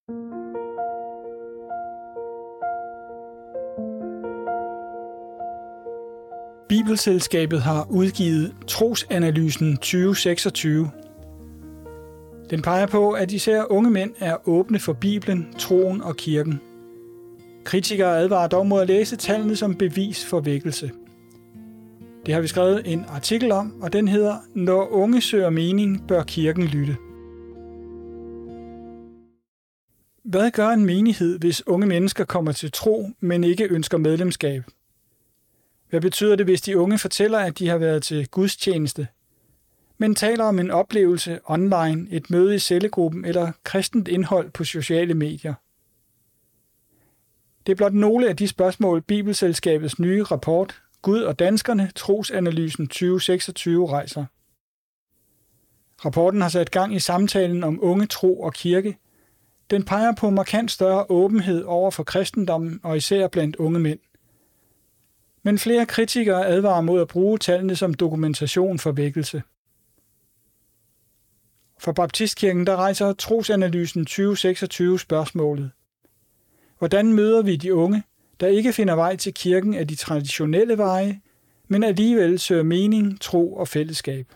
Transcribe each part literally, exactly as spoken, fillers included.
Bibelselskabet har udgivet Trosanalysen tyve seksogtyve. Den peger på, at især unge mænd er åbne for Bibelen, troen og kirken. Kritikere advarer dog mod at læse tallene som bevis for vækkelse. Det har vi skrevet en artikel om, og den hedder "Når unge søger mening, bør kirken lytte". Hvad gør en menighed, hvis unge mennesker kommer til tro, men ikke ønsker medlemskab? Hvad betyder det, hvis de unge fortæller, at de har været til gudstjeneste, men taler om en oplevelse online, et møde i cellegruppen eller kristent indhold på sociale medier? Det er blot nogle af de spørgsmål, Bibelselskabets nye rapport, Gud og danskerne, Trosanalysen tyve seksogtyve, rejser. Rapporten har sat gang i samtalen om unge, tro og kirke. Den peger på markant større åbenhed over for kristendommen og især blandt unge mænd. Men flere kritikere advarer mod at bruge tallene som dokumentation for vækkelse. For Baptistkirken der rejser Trosanalysen tyve seksogtyve spørgsmålet: hvordan møder vi de unge, der ikke finder vej til kirken af de traditionelle veje, men alligevel søger mening, tro og fællesskab?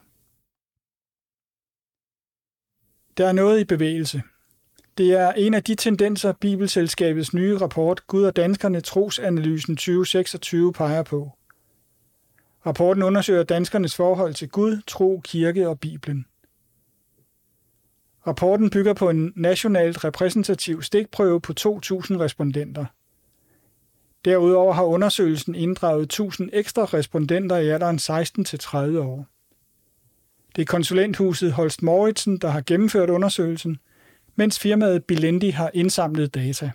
Der er noget i bevægelse. Det er en af de tendenser, Bibelselskabets nye rapport, Gud og danskerne, Trosanalysen tyve seksogtyve, peger på. Rapporten undersøger danskernes forhold til Gud, tro, kirke og Bibelen. Rapporten bygger på en nationalt repræsentativ stikprøve på to tusind respondenter. Derudover har undersøgelsen inddraget tusind ekstra respondenter i alderen seksten til tredive år. Det er konsulenthuset Holst Mouritsen, der har gennemført undersøgelsen, mens firmaet Bilendi har indsamlet data.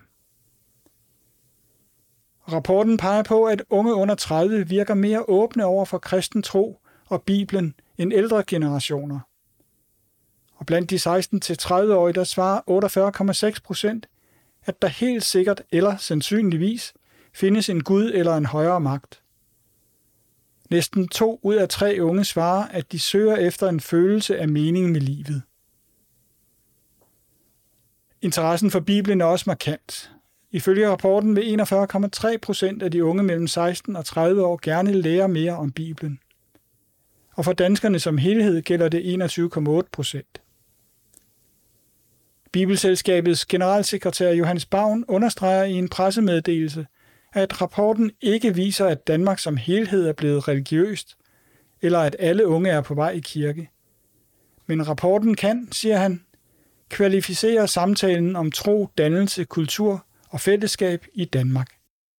Rapporten peger på, at unge under tredive virker mere åbne over for kristen tro og Bibelen end ældre generationer. Og blandt de seksten til tredive-årige, der svarer otteogfyrre komma seks procent, at der helt sikkert eller sandsynligvis findes en Gud eller en højere magt. Næsten to ud af tre unge svarer, at de søger efter en følelse af mening med livet. Interessen for Bibelen er også markant. Ifølge rapporten vil enogfyrre komma tre procent af de unge mellem seksten og tredive år gerne lære mere om Bibelen. Og for danskerne som helhed gælder det enogtyve komma otte procent. Bibelselskabets generalsekretær Johannes Bavn understreger i en pressemeddelelse, at rapporten ikke viser, at Danmark som helhed er blevet religiøst, eller at alle unge er på vej i kirke. Men rapporten kan, siger han, kvalificere samtalen om tro, dannelse, kultur og fællesskab i Danmark.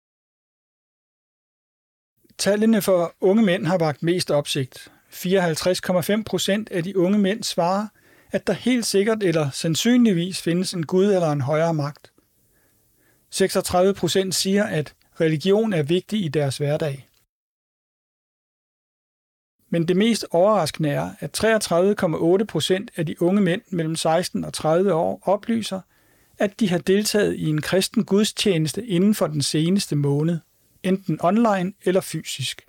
Tallene for unge mænd har vakt mest opsigt. fireoghalvtreds komma fem procent af de unge mænd svarer, at der helt sikkert eller sandsynligvis findes en Gud eller en højere magt. seksogtredive procent siger, at religion er vigtig i deres hverdag. Men det mest overraskende er, at treogtredive komma otte procent af de unge mænd mellem seksten og tredive år oplyser, at de har deltaget i en kristen gudstjeneste inden for den seneste måned, enten online eller fysisk.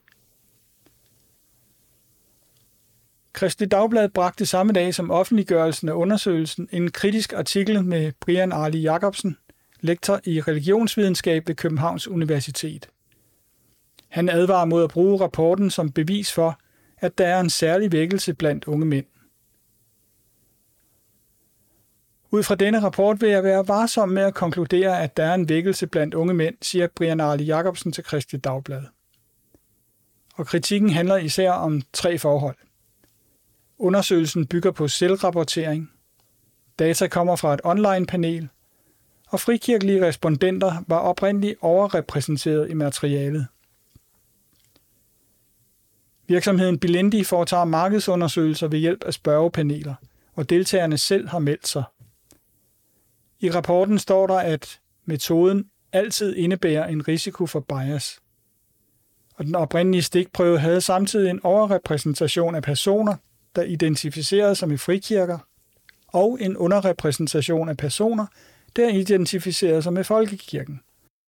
Kristeligt Dagblad bragte samme dag som offentliggørelsen af undersøgelsen en kritisk artikel med Brian Arli Jacobsen, lektor i religionsvidenskab ved Københavns Universitet. Han advarer mod at bruge rapporten som bevis for, at der er en særlig vækkelse blandt unge mænd. Ud fra denne rapport vil jeg være varsom med at konkludere, at der er en vækkelse blandt unge mænd, siger Brian Arli Jacobsen til Kristeligt Dagblad. Og kritikken handler især om tre forhold. Undersøgelsen bygger på selvrapportering, data kommer fra et online-panel, og frikirkelige respondenter var oprindeligt overrepræsenteret i materialet. Virksomheden Bilendi foretager markedsundersøgelser ved hjælp af spørgepaneler, og deltagerne selv har meldt sig. I rapporten står der, at metoden altid indebærer en risiko for bias. Og den oprindelige stikprøve havde samtidig en overrepræsentation af personer, der identificerede sig med frikirker, og en underrepræsentation af personer, der identificerede sig med folkekirken.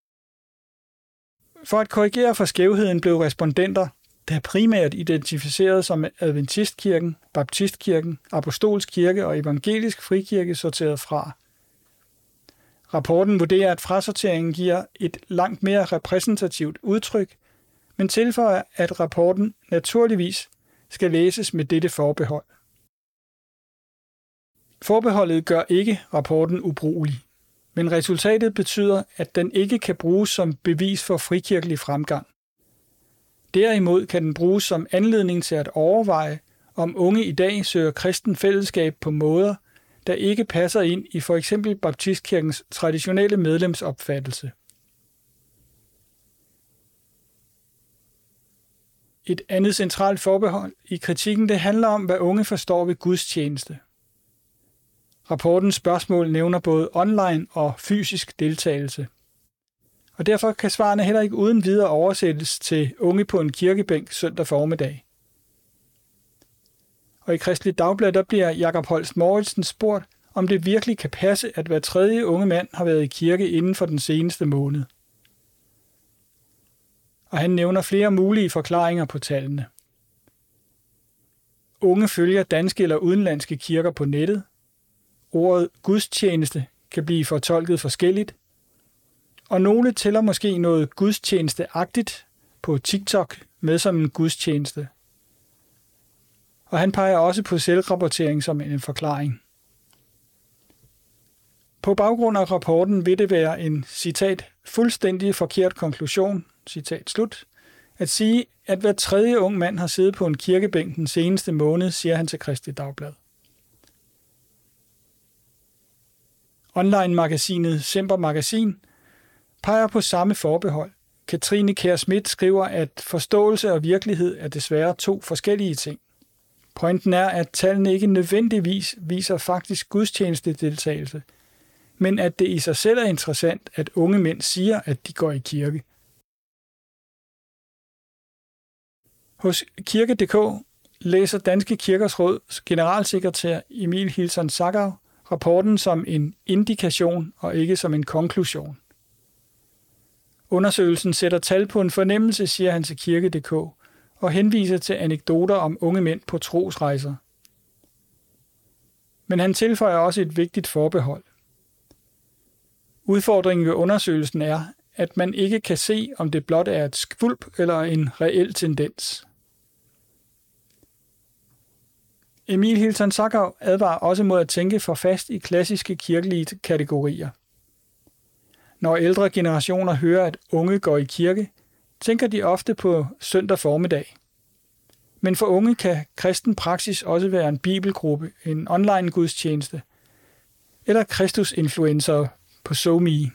For at korrigere for skævheden blev respondenter, der primært identificerede sig med Adventistkirken, Baptistkirken, Apostolsk Kirke og Evangelisk Frikirke, sorteret fra. Rapporten vurderer, at frasorteringen giver et langt mere repræsentativt udtryk, men tilføjer, at rapporten naturligvis skal læses med dette forbehold. Forbeholdet gør ikke rapporten ubrugelig, men resultatet betyder, at den ikke kan bruges som bevis for frikirkelig fremgang. Derimod kan den bruges som anledning til at overveje, om unge i dag søger kristen fællesskab på måder, der ikke passer ind i for eksempel Baptistkirkens traditionelle medlemsopfattelse. Et andet centralt forbehold i kritikken det handler om, hvad unge forstår ved gudstjeneste. Rapportens spørgsmål nævner både online og fysisk deltagelse. Og derfor kan svarene heller ikke uden videre oversættes til unge på en kirkebænk søndag formiddag. Og i Kristeligt Dagblad der bliver Jakob Holst Mouritsen spurgt, om det virkelig kan passe, at hver tredje unge mand har været i kirke inden for den seneste måned. Og han nævner flere mulige forklaringer på tallene. Unge følger danske eller udenlandske kirker på nettet. Ordet gudstjeneste kan blive fortolket forskelligt. Og nogle tæller måske noget gudstjenesteagtigt på TikTok med som en gudstjeneste. Og han peger også på selvrapportering som en forklaring. På baggrund af rapporten vil det være en, citat, fuldstændig forkert konklusion, citat slut, at sige, at hver tredje ung mand har siddet på en kirkebænk den seneste måned, siger han til Kristeligt Dagblad. Online-magasinet Semper Magasin peger på samme forbehold. Katrine Kjær Schmidt skriver, at forståelse og virkelighed er desværre to forskellige ting. Pointen er, at tallene ikke nødvendigvis viser faktisk gudstjenestedeltagelse, men at det i sig selv er interessant, at unge mænd siger, at de går i kirke. Hos Kirke punktum d k læser Danske Kirkers Råds generalsekretær Emil Hilton Sackau rapporten som en indikation og ikke som en konklusion. Undersøgelsen sætter tal på en fornemmelse, siger han til Kirke punktum d k, og henviser til anekdoter om unge mænd på trosrejser. Men han tilføjer også et vigtigt forbehold. Udfordringen ved undersøgelsen er, at man ikke kan se, om det blot er et skvulp eller en reel tendens. Emil Hilton Sackau advarer også mod at tænke for fast i klassiske kirkelige kategorier. Når ældre generationer hører, at unge går i kirke, tænker de ofte på søndag formiddag. Men for unge kan kristen praksis også være en bibelgruppe, en online gudstjeneste eller Kristus-influencer på SoMe.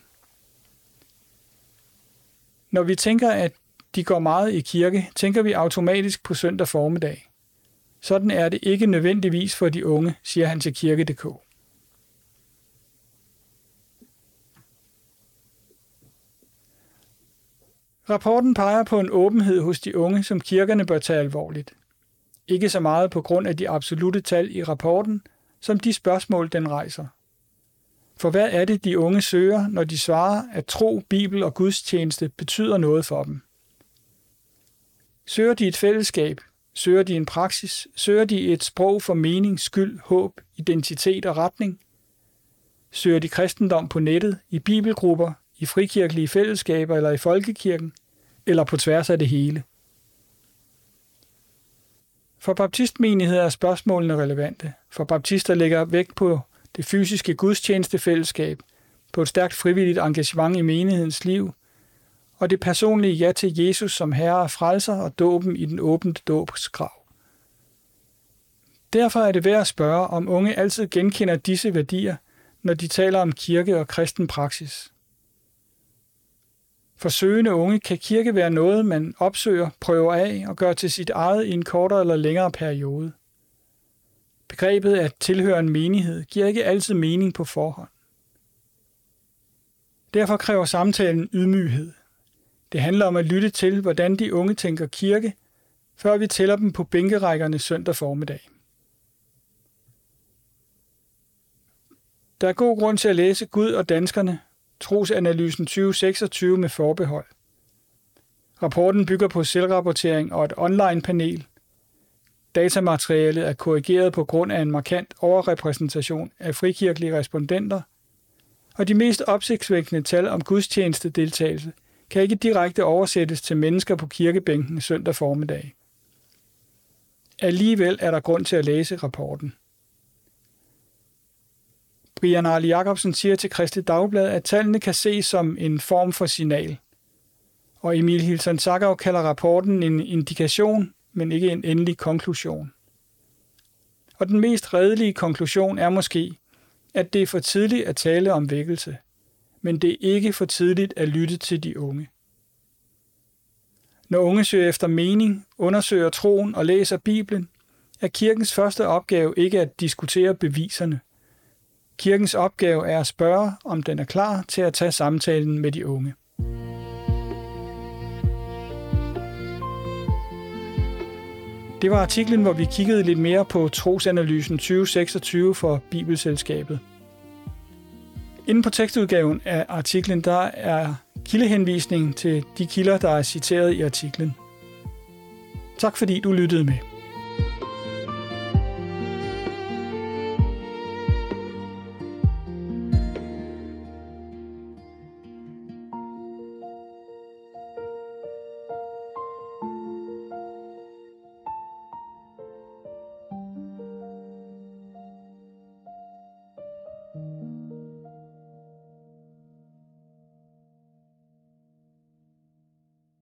Når vi tænker, at de går meget i kirke, tænker vi automatisk på søndag formiddag. Sådan er det ikke nødvendigvis for de unge, siger han til Kirke punktum d k. Rapporten peger på en åbenhed hos de unge, som kirkerne bør tage alvorligt. Ikke så meget på grund af de absolutte tal i rapporten, som de spørgsmål, den rejser. For hvad er det, de unge søger, når de svarer, at tro, bibel og gudstjeneste betyder noget for dem? Søger de et fællesskab? Søger de en praksis? Søger de et sprog for mening, skyld, håb, identitet og retning? Søger de kristendom på nettet, i bibelgrupper, i frikirkelige fællesskaber eller i folkekirken, eller på tværs af det hele? For baptistmenigheder er spørgsmålene relevante, for baptister lægger vægt på det fysiske gudstjenestefællesskab, på et stærkt frivilligt engagement i menighedens liv, og det personlige ja til Jesus som herre og frelser og dåben i den åbne dåbsgrav. Derfor er det værd at spørge, om unge altid genkender disse værdier, når de taler om kirke og kristen praksis. For søgende unge kan kirke være noget, man opsøger, prøver af og gør til sit eget i en kortere eller længere periode. Begrebet at tilhøre en menighed giver ikke altid mening på forhånd. Derfor kræver samtalen ydmyghed. Det handler om at lytte til, hvordan de unge tænker kirke, før vi tæller dem på bænkerækkerne søndag formiddag. Der er god grund til at læse Gud og danskerne, Trosanalysen tyve seksogtyve med forbehold. Rapporten bygger på selvrapportering og et online-panel. Datamaterialet er korrigeret på grund af en markant overrepræsentation af frikirkelige respondenter, Og de mest opsigtsvækkende tal om gudstjenestedeltagelse kan ikke direkte oversættes til mennesker på kirkebænken søndag formiddag. Alligevel er der grund til at læse rapporten. Brian Arle Jacobsen siger til Kristeligt Dagblad, at tallene kan ses som en form for signal. Og Emil Hilton Zachau kalder rapporten en indikation, men ikke en endelig konklusion. Og den mest redelige konklusion er måske, at det er for tidligt at tale om vækkelse, men det er ikke for tidligt at lytte til de unge. Når unge søger efter mening, undersøger troen og læser Bibelen, er kirkens første opgave ikke at diskutere beviserne. Kirkens opgave er at spørge, om den er klar til at tage samtalen med de unge. Det var artiklen, hvor vi kiggede lidt mere på Trosanalysen tyve seksogtyve for Bibelselskabet. Inde på tekstudgaven af artiklen, der er kildehenvisning til de kilder, der er citeret i artiklen. Tak fordi du lyttede med.